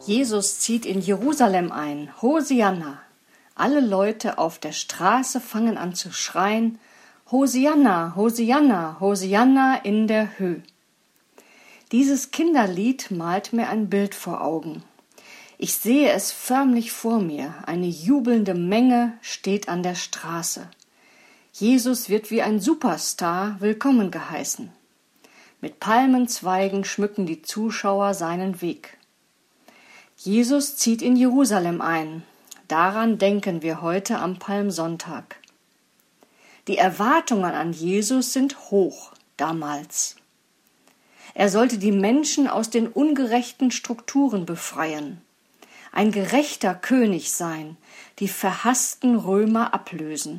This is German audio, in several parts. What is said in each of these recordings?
Jesus zieht in Jerusalem ein. Hosianna! Alle Leute auf der Straße fangen an zu schreien: Hosianna, Hosianna, Hosianna in der Höh. Dieses Kinderlied malt mir ein Bild vor Augen. Ich sehe es förmlich vor mir. Eine jubelnde Menge steht an der Straße. Jesus wird wie ein Superstar willkommen geheißen. Mit Palmenzweigen schmücken die Zuschauer seinen Weg. Jesus zieht in Jerusalem ein. Daran denken wir heute am Palmsonntag. Die Erwartungen an Jesus sind hoch damals. Er sollte die Menschen aus den ungerechten Strukturen befreien, ein gerechter König sein, die verhassten Römer ablösen.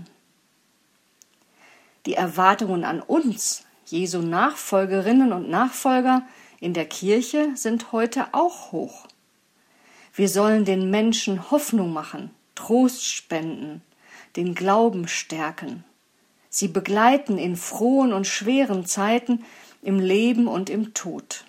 Die Erwartungen an uns, Jesu Nachfolgerinnen und Nachfolger in der Kirche, sind heute auch hoch. Wir sollen den Menschen Hoffnung machen, Trost spenden, den Glauben stärken, sie begleiten in frohen und schweren Zeiten, im Leben und im Tod.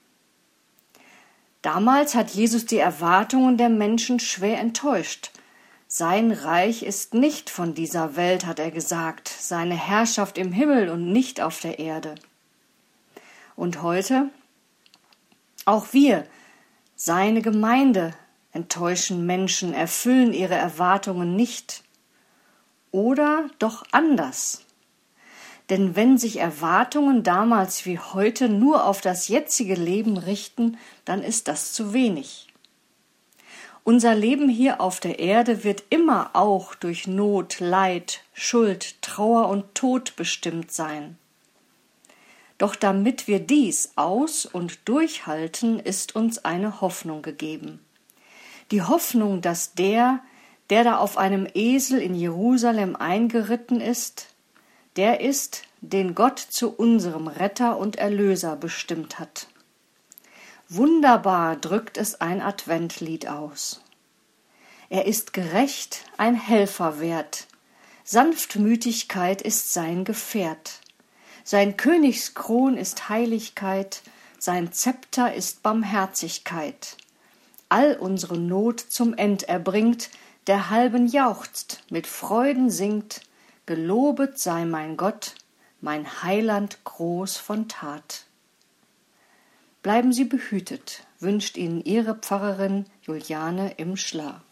Damals hat Jesus die Erwartungen der Menschen schwer enttäuscht. Sein Reich ist nicht von dieser Welt, hat er gesagt, seine Herrschaft im Himmel und nicht auf der Erde. Und heute? Auch wir, seine Gemeinde, enttäuschen Menschen, erfüllen ihre Erwartungen nicht. Oder doch anders. Denn wenn sich Erwartungen damals wie heute nur auf das jetzige Leben richten, dann ist das zu wenig. Unser Leben hier auf der Erde wird immer auch durch Not, Leid, Schuld, Trauer und Tod bestimmt sein. Doch damit wir dies aus- und durchhalten, ist uns eine Hoffnung gegeben. Die Hoffnung, dass der da auf einem Esel in Jerusalem eingeritten ist, der ist, den Gott zu unserem Retter und Erlöser bestimmt hat. Wunderbar drückt es ein Adventlied aus. Er ist gerecht, ein Helfer wert, Sanftmütigkeit ist sein Gefährt. Sein Königskron ist Heiligkeit, sein Zepter ist Barmherzigkeit. All unsere Not zum End erbringt, der halben jauchzt, mit Freuden singt: Gelobet sei mein Gott, mein Heiland groß von Tat. Bleiben Sie behütet, wünscht Ihnen Ihre Pfarrerin Juliane im Schlar.